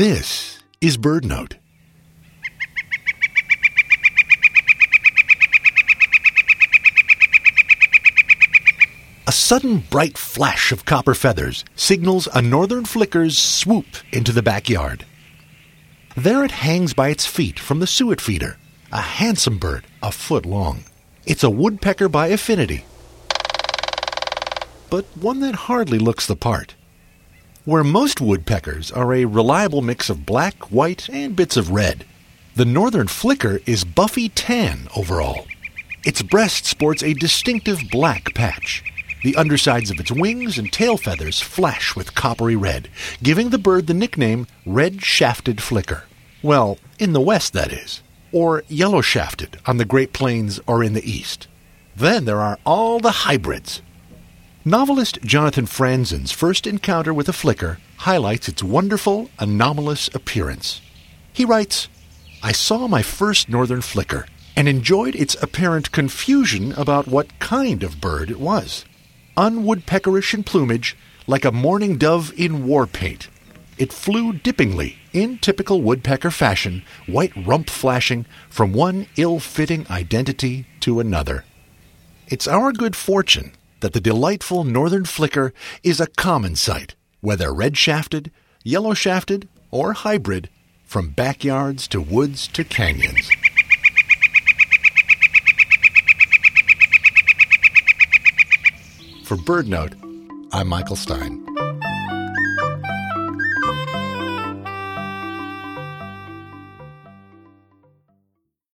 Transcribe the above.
This is BirdNote. A sudden bright flash of copper feathers signals a northern flicker's swoop into the backyard. There it hangs by its feet from the suet feeder, a handsome bird, a foot long. It's a woodpecker by affinity, but one that hardly looks the part. Where most woodpeckers are a reliable mix of black, white, and bits of red, the northern flicker is buffy tan overall. Its breast sports a distinctive black patch. The undersides of its wings and tail feathers flash with coppery red, giving the bird the nickname red-shafted flicker. Well, in the west, that is. Or yellow-shafted on the Great Plains or in the east. Then there are all the hybrids. Novelist Jonathan Franzen's first encounter with a flicker highlights its wonderful, anomalous appearance. He writes, "I saw my first northern flicker and enjoyed its apparent confusion about what kind of bird it was. Unwoodpeckerish in plumage, like a mourning dove in war paint. It flew dippingly, in typical woodpecker fashion, white rump flashing from one ill-fitting identity to another. It's our good fortune that the delightful northern flicker is a common sight, whether red-shafted, yellow-shafted, or hybrid, from backyards to woods to canyons." For BirdNote, I'm Michael Stein.